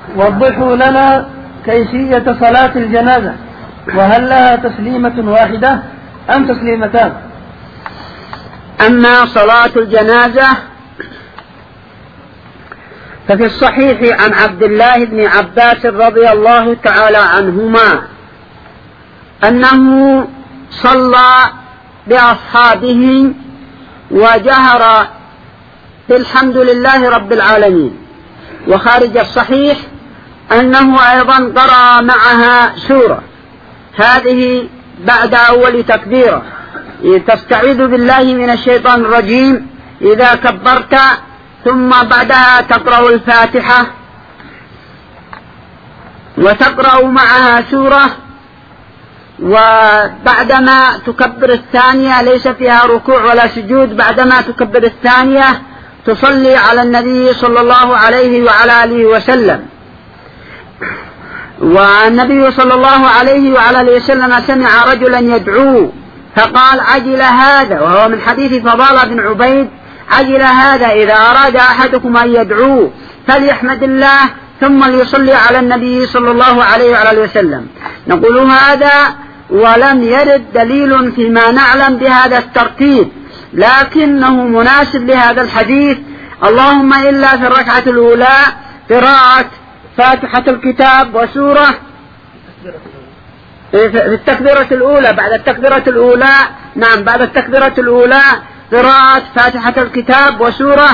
وضحوا لنا كيفية صلاة الجنازة، وهل لها تسليمة واحدة أم تسليمتان؟ أما صلاة الجنازة ففي الصحيح عن عبد الله بن عباس رضي الله تعالى عنهما أنه صلى بأصحابه وجهر بالحمد لله رب العالمين، وخارج الصحيح أنه أيضا قرأ معها سورة، هذه بعد أول تكبيرة، تستعيذ بالله من الشيطان الرجيم إذا كبرت، ثم بعدها تقرأ الفاتحة وتقرأ معها سورة، وبعدما تكبر الثانية ليس فيها ركوع ولا سجود، بعدما تكبر الثانية تصلي على النبي صلى الله عليه وعلى آله وسلم. والنبي صلى الله عليه وعلى آله وسلم سمع رجلا يدعو فقال عجل هذا، وهو من حديث فضالة بن عبيد، عجل هذا إذا أراد أحدكم أن يدعو فليحمد الله ثم ليصلي على النبي صلى الله عليه وعلى آله وسلم. نقول هذا ولم يرد دليل فيما نعلم بهذا الترتيب، لكنه مناسب لهذا الحديث، اللهم إلا في الركعة الأولى قراءة فاتحة الكتاب وسورة، في التكبيرة الأولى بعد التكبيرة الأولى، نعم بعد التكبيرة الأولى قراءة فاتحة الكتاب وسورة.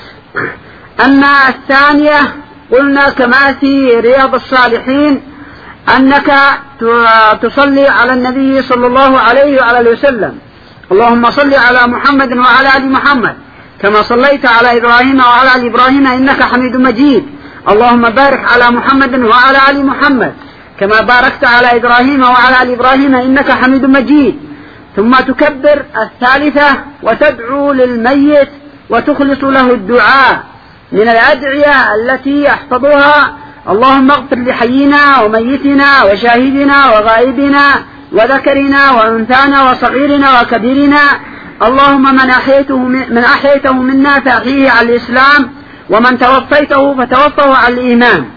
أما الثانية قلنا كما في رياض الصالحين أنك تصلي على النبي صلى الله عليه وعلى آله وسلم، اللهم صل على محمد وعلى آل محمد كما صليت على إبراهيم وعلى آل إبراهيم إنك حميد مجيد، اللهم بارك على محمد وعلى آل محمد كما باركت على إبراهيم وعلى آل إبراهيم إنك حميد مجيد. ثم تكبر الثالثة وتدعو للميت وتخلص له الدعاء من الأدعية التي يحفظها، اللهم اغفر لحينا وميتنا وشاهدنا وغائبنا وذكرنا وأنثانا وصغيرنا وكبيرنا، اللهم من أحييته منا فأحيه على الإسلام، ومن توفيته فتوفه على الإيمان.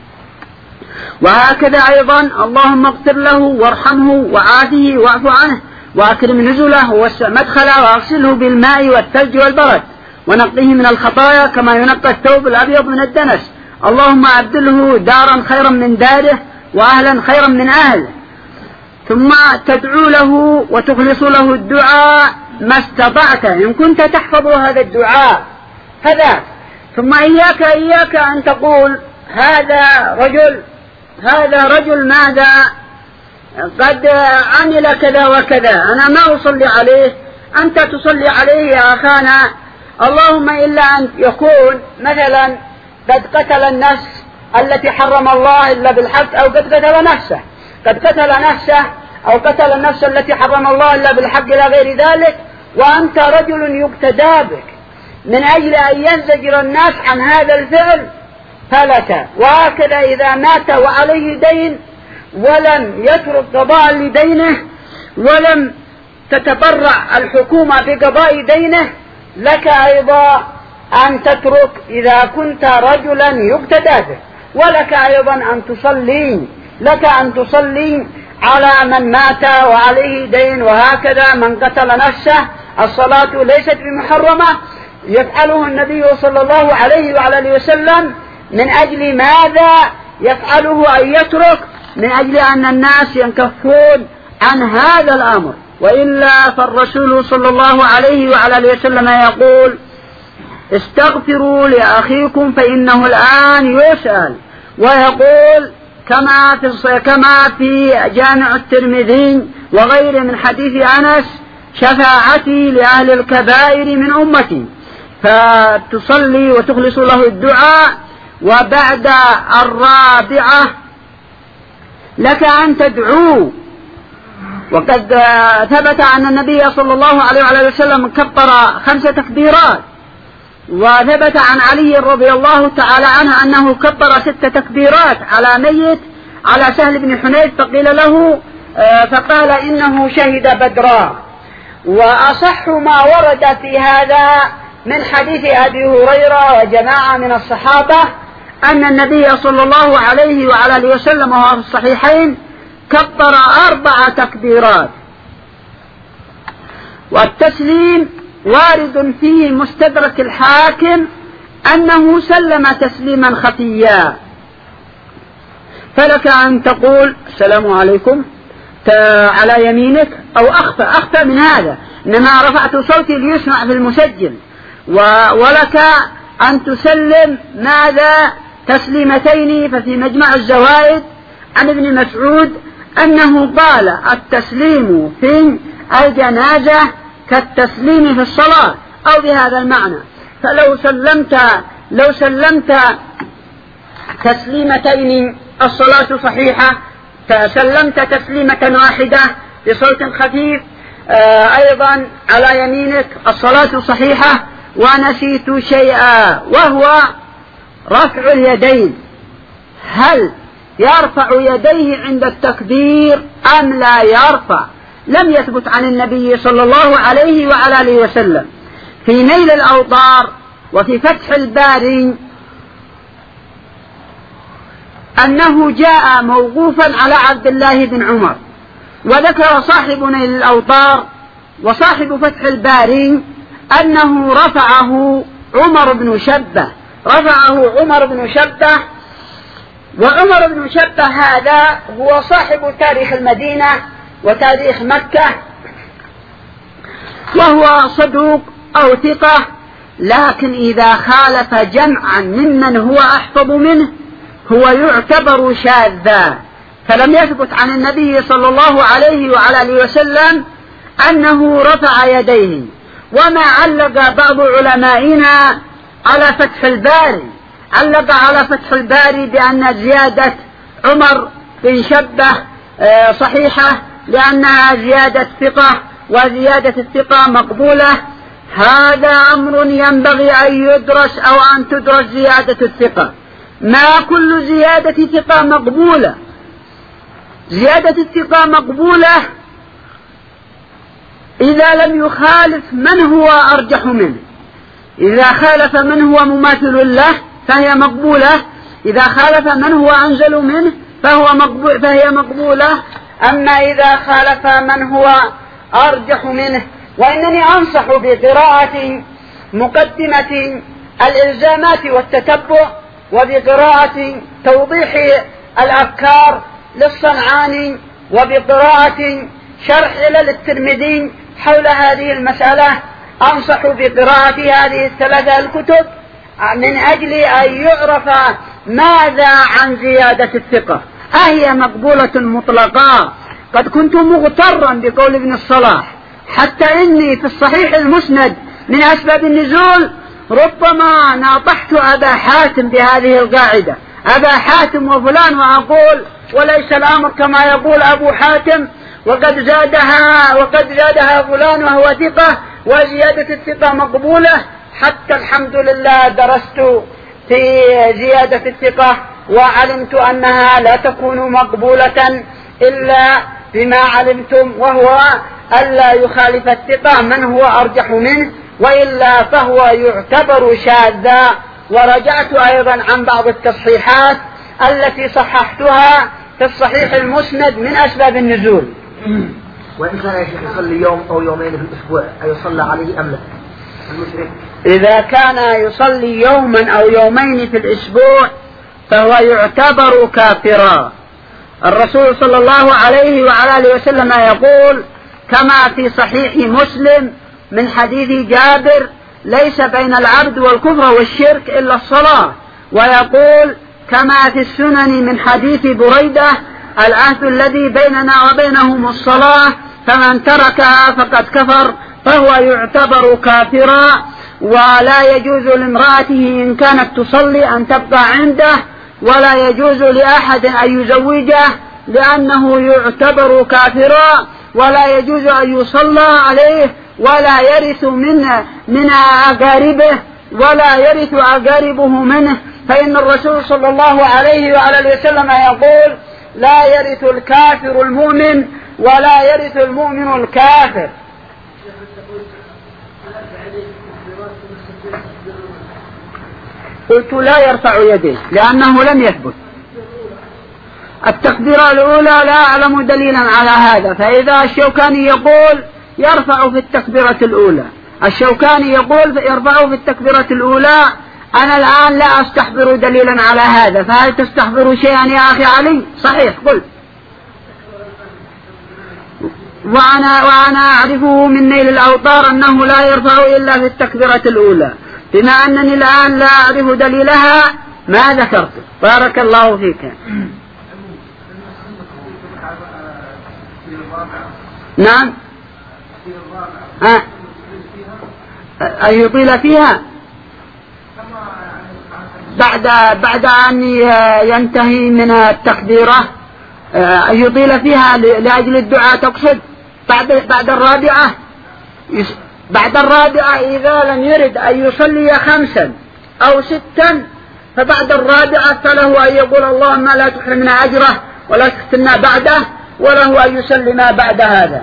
وهكذا أيضا اللهم اغفر له وارحمه وعافه واعف عنه وأكرم نزله ووسع مدخله وأغسله بالماء والثلج والبرد ونقيه من الخطايا كما ينقى الثوب الأبيض من الدنس، اللهم أبدله دارا خيرا من داره وأهلا خيرا من أهله. ثم تدعو له وتخلص له الدعاء ما استطعت إن كنت تحفظ هذا الدعاء هذا. ثم إياك أن تقول هذا رجل ماذا قد عمل كذا وكذا أنا ما أصلي عليه، أنت تصلي عليه يا أخانا، اللهم إلا أن يكون مثلا قد قتل النفس التي حرم الله إلا بالحق، أو قد قتل نفسه أو قتل النفس التي حرم الله إلا بالحق إلى غير ذلك، وأنت رجل يقتدى بك من أجل أن ينزجر الناس عن هذا الفعل فلك. وهكذا إذا مات وعليه دين ولم يترك قضاء لدينه ولم تتبرع الحكومة بقضاء دينه، لك أيضا أن تترك إذا كنت رجلا يقتدى به، ولك أيضا أن تصلي على من مات وعليه دين. وهكذا من قتل نفسه الصلاة ليست بمحرمة، يفعله النبي صلى الله عليه وعلى آله وسلم من أجل ماذا يفعله أن يترك؟ من أجل أن الناس ينكفون عن هذا الأمر، وإلا فالرسول صلى الله عليه وعلى آله وسلم يقول استغفروا لأخيكم فإنه الآن يسأل، ويقول كما في جامع الترمذي وغيره من حديث أنس شفاعتي لأهل الكبائر من أمتي، فتصلي وتخلص له الدعاء. وبعد الرابعة لك أن تدعو، وقد ثبت أن النبي صلى الله عليه وعلى وسلم كبر 5 تكبيرات، وثبت عن علي رضي الله تعالى عنه أنه كبر 6 تكبيرات على ميت على سهل بن حنيف، فقيل له فقال إنه شهد بدرا. وأصح ما ورد في هذا من حديث أبي هريرة وجماعة من الصحابة أن النبي صلى الله عليه وعلى آله وسلم وهو في الصحيحين كبر 4 تكبيرات. والتسليم وارد في مستدرك الحاكم أنه سلم تسليما خفيا، فلك أن تقول السلام عليكم على يمينك أو أخفى من هذا، إنما رفعت صوتي ليسمع في المسجل. ولك أن تسلم ماذا؟ تسليمتين. ففي مجمع الزوائد عن ابن مسعود أنه قال التسليم في الجنازة كالتسليم في الصلاة أو بهذا المعنى. فلو سلمت تسليمتين الصلاة صحيحة، سلمت تسليمة واحدة بصوت خفيف أيضا على يمينك الصلاة صحيحة. ونسيت شيئا وهو رفع اليدين، هل يرفع يديه عند التكبير أم لا يرفع؟ لم يثبت عن النبي صلى الله عليه وعلى آله وسلم. في نيل الأوطار وفي فتح الباري أنه جاء موقوفا على عبد الله بن عمر. وذكر صاحب نيل الأوطار وصاحب فتح الباري أنه رفعه عمر بن شبة. وعمر بن شبة هذا هو صاحب تاريخ المدينة وتاريخ مكة، وهو صدوق أو ثقة، لكن إذا خالف جمعا ممن هو أحفظ منه هو يعتبر شاذا. فلم يثبت عن النبي صلى الله عليه وعلى آله وسلم أنه رفع يديه. وما علق بعض علمائنا على فتح الباري، علق على فتح الباري بأن زيادة عمر بن شبة صحيحة لأنها زيادة ثقة، وزيادة الثقة مقبولة. هذا أمر ينبغي أن يدرس أو أن تدرس زيادة الثقة. ما كل زيادة ثقة مقبولة. زيادة الثقة مقبولة إذا لم يخالف من هو أرجح منه. إذا خالف من هو مماثل له فهي مقبولة، إذا خالف من هو أنزل منه فهي مقبولة. أما إذا خالف من هو أرجح منه، وإنني أنصح بقراءة مقدمة الإلزامات والتتبع، وبقراءة توضيح الأفكار للصنعاني، وبقراءة شرح علل الترمذي حول هذه المسألة. أنصح بقراءة هذه ال3 الكتب من أجل أن يعرف ماذا عن زيادة الثقة. أهي مقبولة مطلقة؟ قد كنت مغترا بقول ابن الصلاح، حتى إني في الصحيح المسند من أسباب النزول ربما ناطحت أبا حاتم بهذه القاعدة، أبا حاتم وفلان، وأقول وليس الأمر كما يقول أبو حاتم، وقد زادها فلان وهو ثقة، وزيادة الثقة مقبولة. حتى الحمد لله درست في زيادة الثقة وعلمت أنها لا تكون مقبولة إلا بما علمتم، وهو ألا يخالف الثقة من هو أرجح منه، وإلا فهو يعتبر شاذا. ورجعت أيضا عن بعض التصحيحات التي صححتها في الصحيح المسند من أسباب النزول. وإن كان يا شيخ يصلي يوم أو يومين في الأسبوع أيصلى عليه أم لا المشرك؟ إذا كان يصلي يوما أو يومين في الأسبوع فهو يعتبر كافرا. الرسول صلى الله عليه وعلى آله وسلم يقول كما في صحيح مسلم من حديث جابر: ليس بين العبد والكفر والشرك إلا الصلاة. ويقول كما في السنن من حديث بريدة: العهد الذي بيننا وبينهم الصلاة، فمن تركها فقد كفر، فهو يعتبر كافرا. ولا يجوز لامرأته إن كانت تصلي أن تبقى عنده، ولا يجوز لأحد أن يزوجه لأنه يعتبر كافرا، ولا يجوز أن يصلى عليه، ولا يرث من أقاربه، ولا يرث أقاربه منه، فإن الرسول صلى الله عليه وعلى وسلم يقول: لا يرث الكافر المؤمن ولا يرث المؤمن الكافر. قلت لا يرفع يديه لأنه لم يثبت. التكبيرة الأولى لا أعلم دليلا على هذا، فإذا الشوكاني يقول يرفع في التكبيرة الأولى، الشوكاني يقول يرفع في التكبيرة الأولى، أنا الآن لا أستحضر دليلا على هذا، فهل تستحضر شيئا يا أخي علي؟ صحيح قل. وأنا أعرفه من نيل الأوطار أنه لا يرفع إلا في التكبيرة الأولى، بما أنني الآن لا أعرف دليلها ما ذكرت. بارك الله فيك. نعم. أن يطيل فيها بعد أن ينتهي من التكبيرة، أن يطيل فيها لأجل الدعاء تقصد؟ بعد الرابعة. بعد الرابعة إذا لم يرد أن يصلي 5 أو 6 فبعد الرابعة فله أن يقول اللهم لا تحرمنا أجره ولا تفتنا بعده، وله أن يسلم بعد هذا.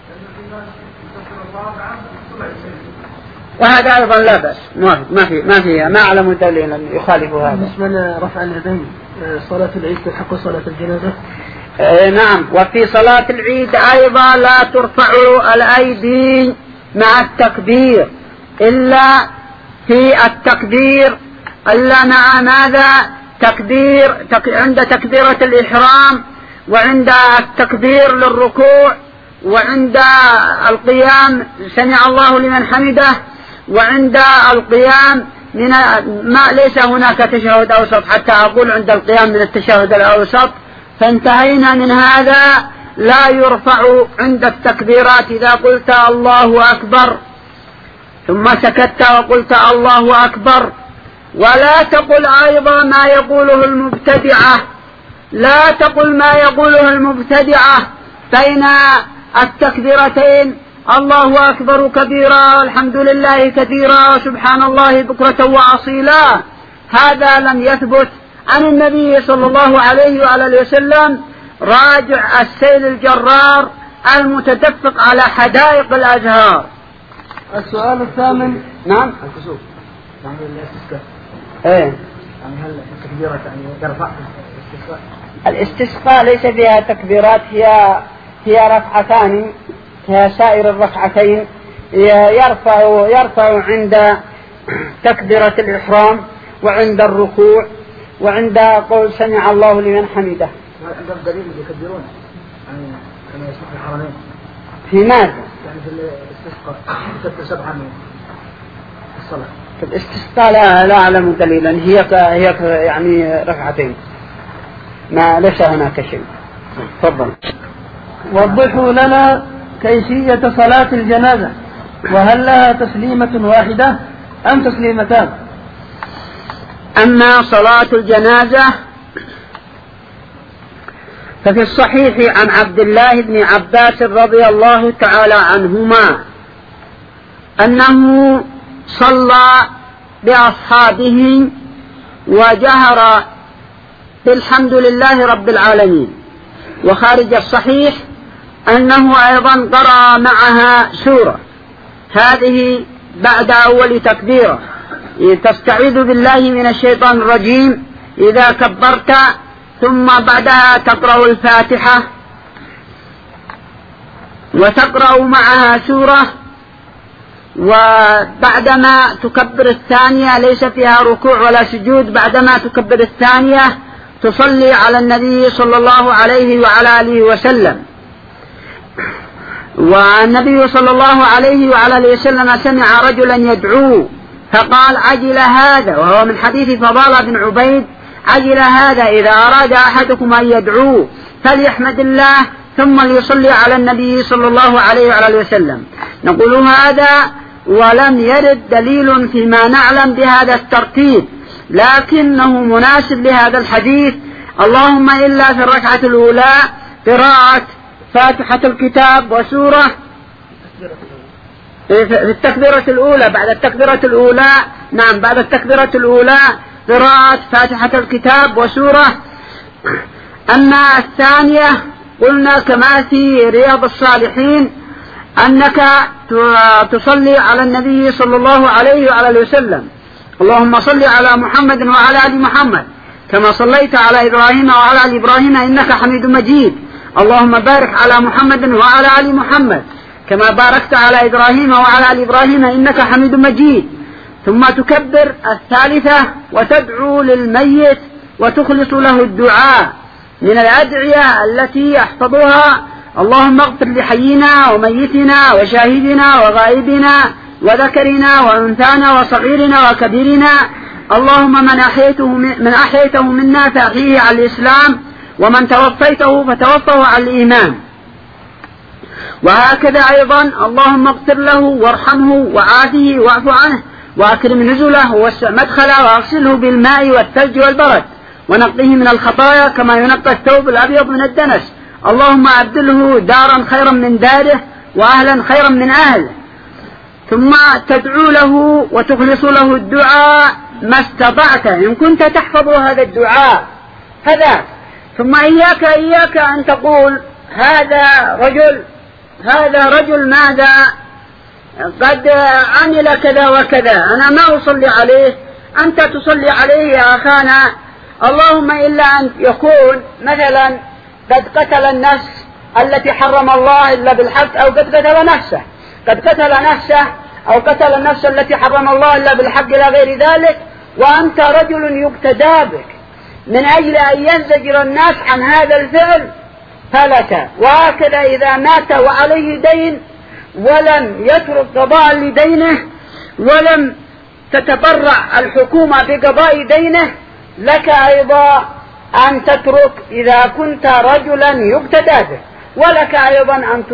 وهذا أيضا لا بأس، ما أعلم دليلا يخالف هذا. بالنسبة لرفع اليدين صلاة العيد تلحق صلاة الجنازة؟ نعم. وفي صلاة العيد أيضا لا ترفع الأيدي مع التكبير إلا في التكبير، إلا مع ماذا؟ عند تكبيرة الإحرام، وعند التكبير للركوع، وعند القيام سمع الله لمن حمده، وعند القيام من ما ليس هناك تشهد أوسط حتى أقول عند القيام من التشهد الأوسط. فانتهينا من هذا. لا يرفع عند التكبيرات إذا قلت الله أكبر ثم سكت وقلت الله أكبر. ولا تقل أيضا ما يقوله المبتدعة، لا تقل ما يقوله المبتدعة بين التكبيرتين، الله أكبر كبيرا والحمد لله كثيرا وسبحان الله بكرة وأصيلا. هذا لم يثبت عن النبي صلى الله عليه وآله وسلم. راجع السيل الجرار المتدفق على حدائق الأزهار. السؤال الثامن. نعم. الكسوف يعني الاستسقاء. ايه يعني هل التكبيرات يعني يرفع الاستسقاء؟ الاستسقاء ليس فيها تكبيرات، هي ركعتان كسائر الركعتين. يرفع عند تكبيرة الإحرام وعند الركوع وعند قول سمع الله لمن حمده. عندهم دليل يكبرون يعني كما يسمع في الحرمين. في ماذا؟ يعني في الاستسقاء يكبر 7 من الصلاة. في الاستسقاء لا أعلم دليلا، هي يعني ركعتين، ما ليس هناك شيء. تفضل. وضحوا لنا كيفية صلاة الجنازة، وهل لها تسليمة واحدة أم تسليمتان؟ أما صلاة الجنازة ففي الصحيح عن عبد الله بن عباس رضي الله تعالى عنهما أنه صلى بأصحابه وجهر بالحمد لله رب العالمين. وخارج الصحيح أنه أيضا قرأ معها سورة، هذه بعد أول تكبيرة، تستعيذ بالله من الشيطان الرجيم إذا كبرت، ثم بعدها تقرأ الفاتحة وتقرأ معها سورة، وبعدما تكبر الثانية ليس فيها ركوع ولا سجود، بعدما تكبر الثانية تصلي على النبي صلى الله عليه وعلى آله وسلم. والنبي صلى الله عليه وعلى آله وسلم سمع رجلا يدعو فقال عجل هذا، وهو من حديث فضالة بن عبيد، عجل هذا إذا أراد أحدكم أن يدعو فليحمد الله ثم ليصلي على النبي صلى الله عليه وعلى آله وسلم. نقول هذا ولم يرد دليل فيما نعلم بهذا الترتيب، لكنه مناسب لهذا الحديث. اللهم إلا في الركعة الأولى قراءة فاتحة الكتاب وسورة، في التكبيرة الأولى بعد التكبيرة الأولى، نعم بعد التكبيرة الأولى قراءة فاتحة الكتاب وسورة. أما الثانية قلنا كما في رياض الصالحين أنك تصلي على النبي صلى الله عليه وعلى وسلم اللهم صل على محمد وعلى آل محمد كما صليت على إبراهيم وعلى آل إبراهيم إنك حميد مجيد. اللهم بارك على محمد وعلى آل محمد كما باركت على إبراهيم وعلى آل إبراهيم إنك حميد مجيد. ثم تكبر الثالثة وتدعو للميت وتخلص له الدعاء من الأدعية التي يحفظها: اللهم اغفر لحينا وميتنا وشاهدنا وغائبنا وذكرنا وأنثانا وصغيرنا وكبيرنا. اللهم من أحييته منا فأحيه على الإسلام، ومن توفيته فتوفه على الإيمان. وهكذا أيضا: اللهم اغفر له وارحمه وعافه واعف عنه وأكرم نزله ووسع مدخله وأغسله بالماء والثلج والبرد ونقيه من الخطايا كما ينقى الثوب الأبيض من الدنس. اللهم أبدله دارا خيرا من داره وأهلا خيرا من أهله. ثم تدعو له وتخلص له الدعاء ما استطعت إن كنت تحفظ هذا الدعاء هذا. ثم إياك أن تقول: هذا رجل ماذا قد عمل كذا وكذا، أنا ما أصلي عليه، أنت تصلي عليه يا أخانا. اللهم إلا أن يكون مثلا قد قتل النفس التي حرم الله إلا بالحق، أو قد قتل نفسه أو قتل النفس التي حرم الله إلا بالحق إلى غير ذلك، وأنت رجل يقتدى بك من أجل أن ينزجر الناس عن هذا الفعل فلك. وهكذا إذا مات وعليه دين ولم يترك قضاء لدينه ولم تتبرع الحكومة بقضاء دينه، لك أيضا أن تترك إذا كنت رجلا يقتدى به، ولك أيضا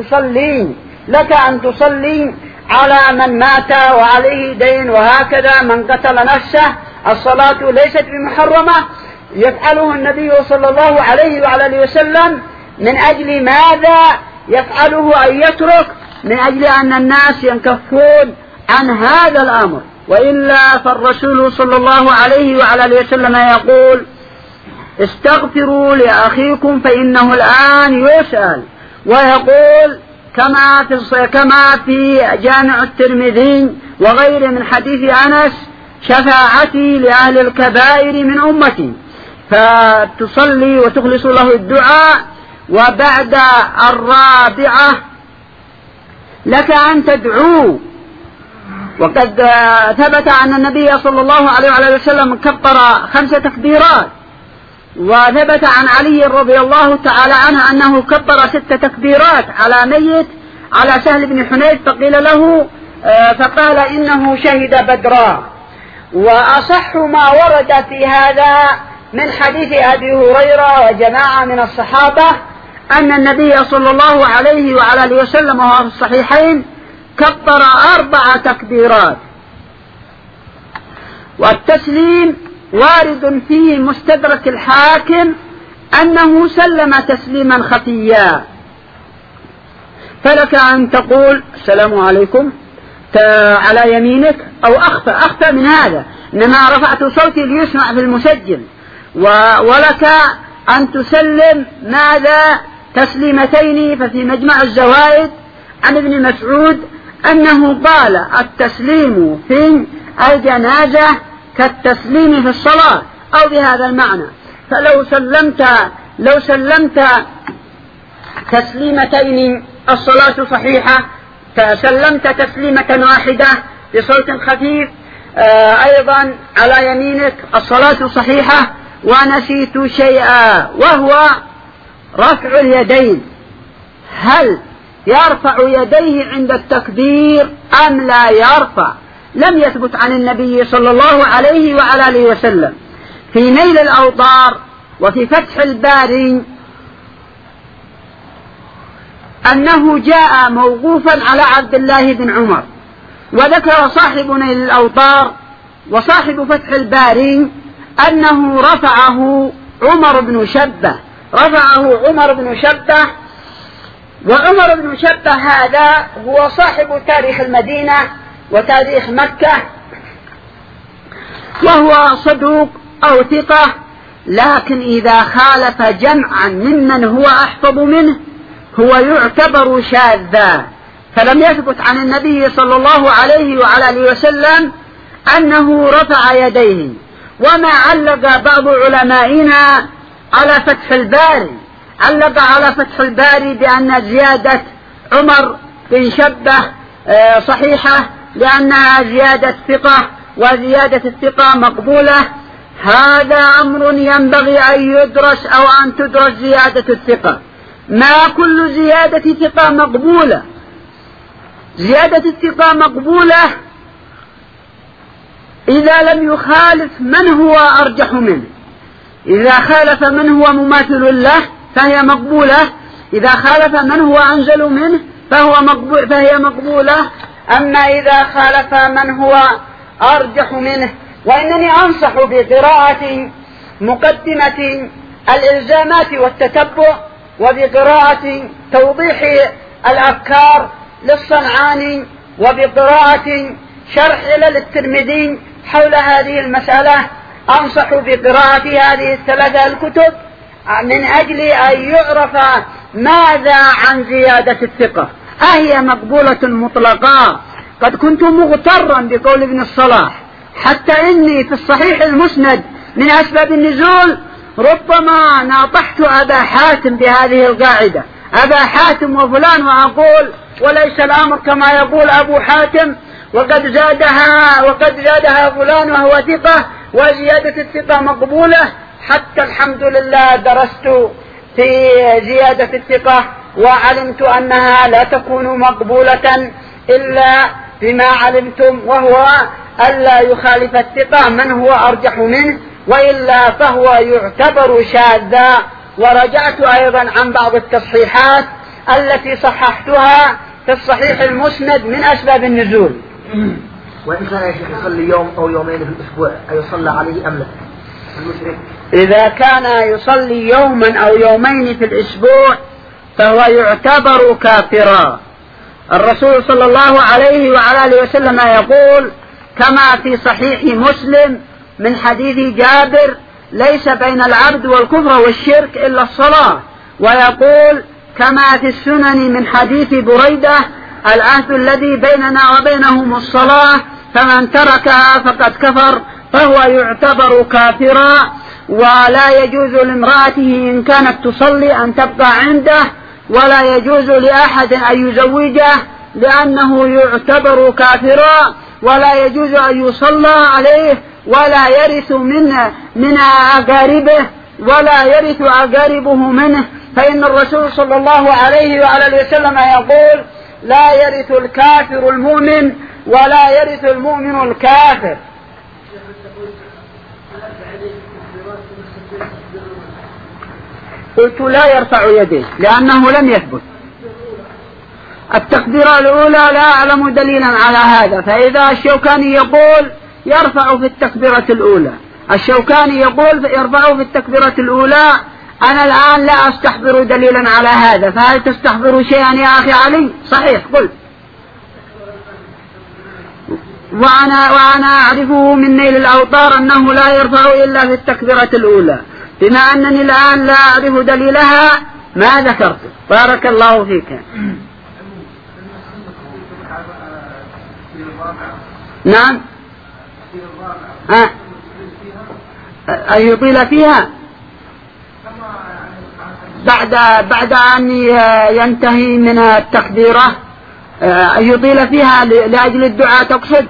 أن تصلي على من مات وعليه دين. وهكذا من قتل نفسه الصلاة ليست بمحرمة، يفعله النبي صلى الله عليه وعلى آله وسلم. من أجل ماذا يفعله؟ أن يترك من أجل أن الناس ينكفون عن هذا الأمر. وإلا فالرسول صلى الله عليه وعلى آله وسلم يقول: استغفروا لأخيكم فإنه الآن يسأل. ويقول كما في جامع الترمذي وغيره من حديث أنس: شفاعتي لأهل الكبائر من أمتي. فتصلي وتخلص له الدعاء. وبعد الرابعة لك أن تدعو. وقد ثبت أن النبي صلى الله عليه وسلم كبر 5 تكبيرات، وثبت عن علي رضي الله تعالى عنه أنه كبر 6 تكبيرات على ميت، على سهل بن حنيف، فقيل له فقال: إنه شهد بدرا. وأصح ما ورد في هذا من حديث أبي هريرة وجماعة من الصحابة أن النبي صلى الله عليه وعلى آله وسلم وهو في الصحيحين كبر 4 تكبيرات. والتسليم وارد في مستدرك الحاكم أنه سلم تسليما خفيا، فلك أن تقول: السلام عليكم على يمينك، أو أخفى من هذا، إنما رفعت صوتي ليسمع في المسجل. ولك أن تسلم ماذا؟ تسليمتين. ففي مجمع الزوائد عن ابن مسعود أنه قال: التسليم في الجنازة كالتسليم في الصلاة، أو بهذا المعنى. فلو سلمت تسليمتين الصلاة صحيحة، سلمت تسليمة واحدة بصوت خفيف أيضا على يمينك، الصلاة صحيحة. ونسيت شيئا وهو رفع اليدين. هل يرفع يديه عند التكبير أم لا يرفع؟ لم يثبت عن النبي صلى الله عليه وعلى آله وسلم. في نيل الأوطار وفي فتح الباري أنه جاء موقوفا على عبد الله بن عمر. وذكر صاحب نيل الأوطار وصاحب فتح الباري أنه رفعه عمر بن شبة. وعمر بن شبة هذا هو صاحب تاريخ المدينة وتاريخ مكة، وهو صدوق أو ثقة، لكن إذا خالف جمعا ممن هو أحفظ منه هو يعتبر شاذا. فلم يثبت عن النبي صلى الله عليه وعلى آله وسلم أنه رفع يديه. وما علق بعض علمائنا على فتح الباري، علق على فتح الباري بأن زيادة عمر بن شبة صحيحة لأنها زيادة ثقة، وزيادة الثقة مقبولة. هذا أمر ينبغي أن يدرس أو أن تدرس زيادة الثقة. ما كل زيادة ثقة مقبولة. زيادة الثقة مقبولة إذا لم يخالف من هو أرجح منه. إذا خالف من هو مماثل له فهي مقبولة، إذا خالف من هو أنزل منه فهي مقبولة. أما إذا خالف من هو أرجح منه، وإنني أنصح بقراءة مقدمة الإلزامات والتتبع، وبقراءة توضيح الأفكار للصنعاني، وبقراءة شرح علل الترمذي حول هذه المسألة. أنصح بقراءة هذه الثلاثة الكتب من أجل أن يعرف ماذا عن زيادة الثقة. أهي مقبولة مطلقة؟ قد كنت مغترا بقول ابن الصلاح، حتى إني في الصحيح المسند من أسباب النزول ربما ناطحت أبا حاتم بهذه القاعدة، أبا حاتم وفلان، وأقول وليس الأمر كما يقول أبو حاتم، وقد زادها فلان وهو ثقة، وزيادة الثقة مقبولة. حتى الحمد لله درست في زيادة الثقة وعلمت أنها لا تكون مقبولة إلا بما علمتم، وهو ألا يخالف الثقة من هو أرجح منه، وإلا فهو يعتبر شاذا. ورجعت أيضا عن بعض التصحيحات التي صححتها في الصحيح المسند من أسباب النزول. وإن كان يا شيخ يصلي يوم أو يومين في الأسبوع أيصلى عليه أم لا؟ المشرك إذا كان يصلي يوما أو يومين في الأسبوع فهو يعتبر كافرا. الرسول صلى الله عليه وعلى آله وسلم يقول كما في صحيح مسلم من حديث جابر: ليس بين العبد والكفر والشرك إلا الصلاة. ويقول كما في السنن من حديث بريدة: العهد الذي بيننا وبينهم الصلاة، فمن تركها فقد كفر، فهو يعتبر كافرا. ولا يجوز لامرأته إن كانت تصلي أن تبقى عنده، ولا يجوز لأحد أن يزوجه لأنه يعتبر كافرا، ولا يجوز أن يصلى عليه، ولا يرث من أقاربه، ولا يرث أقاربه منه، فإن الرسول صلى الله عليه وعلى وسلم يقول: لا يرث الكافر المؤمن ولا يرث المؤمن الكافر. قلت لا يرفع يديه لأنه لم يثبت. التكبيرة الأولى لا أعلم دليلا على هذا، فإذا الشوكاني يقول يرفع في التكبيرة الأولى، الشوكاني يقول يرفع في التكبيرة الأولى، أنا الآن لا أستحضر دليلا على هذا، فهل تستحضر شيئا يا أخي علي؟ صحيح قل. وأنا أعرفه من نيل الأوطار أنه لا يرفع إلا في التكبيرة الأولى، بما أنني الآن لا أعرف دليلها ما ذكرته. بارك الله فيك. نعم. أن يطيل فيها بعد أن ينتهي من التكبيرة، أن يطيل فيها لأجل الدعاء تقصد؟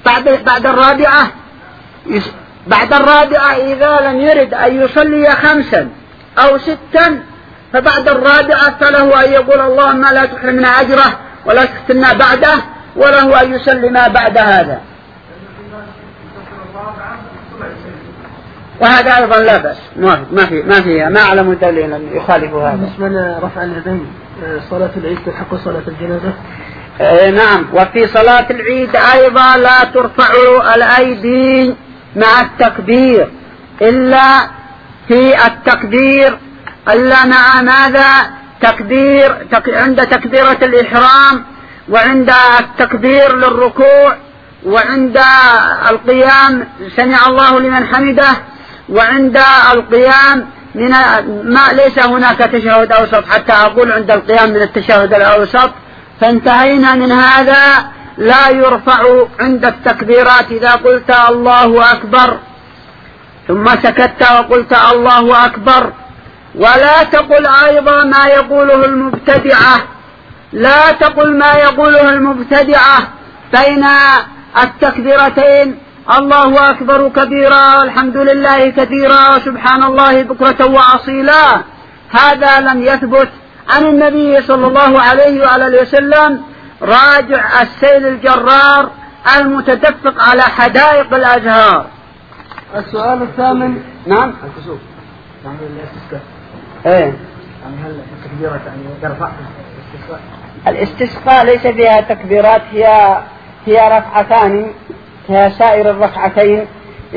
بعد الرابعة إذا لم يرد أن يصلي 5 أو 6 فبعد الرابعة فله أن يقول: اللهم لا تحرمنا أجره ولا تفتنا بعده، وله أن يسلم بعد هذا. وهذا أيضا لا بأس، ما أعلم دليلا يخالف هذا. بالنسبة لرفع اليدين صلاة العيد تلحق صلاة الجنازة؟ نعم. وفي صلاة العيد أيضا لا ترفع الأيدي مع التكبير إلا في التكبير، إلا مع ماذا؟ عند تكبيرة الإحرام، وعند التكبير للركوع، وعند القيام سمع الله لمن حمده، وعند القيام ما ليس هناك تشهد أوسط حتى أقول عند القيام من التشهد الأوسط. فانتهينا من هذا لا يرفع عند التكبيرات إذا قلت الله أكبر ثم سكت وقلت الله أكبر. ولا تقل أيضا ما يقوله المبتدعة، لا تقل ما يقوله المبتدعة بين التكبيرتين الله أكبر كبيرا والحمد لله كثيرا وسبحان الله بكرة وأصيلا. هذا لم يثبت عن النبي صلى الله عليه وآله وسلم. راجع السيل الجرار المتدفق على حدائق الأزهار. السؤال الثامن. نعم. الكسوف يعني الاستسقاء. ايه. يعني هل التكبيرات يعني يرفع الاستسقاء؟ الاستسقاء ليس فيها تكبيرات، هي ركعتان كسائر الركعتين.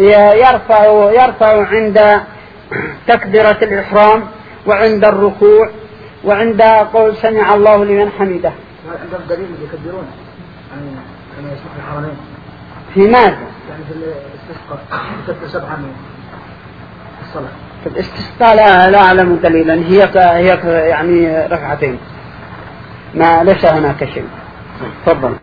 يرفع عند تكبيرة الإحرام وعند الركوع وعند قول سمع الله لمن حمده. عندهم دليل يكبرون يعني كما يسمح الحرمين في ماذا؟ يعني في الاستسقاء يكبر 7 من الصلاة. في الاستسقاء لا أعلم دليلا، هي يعني ركعتين، ما ليس هناك شيء. تفضل.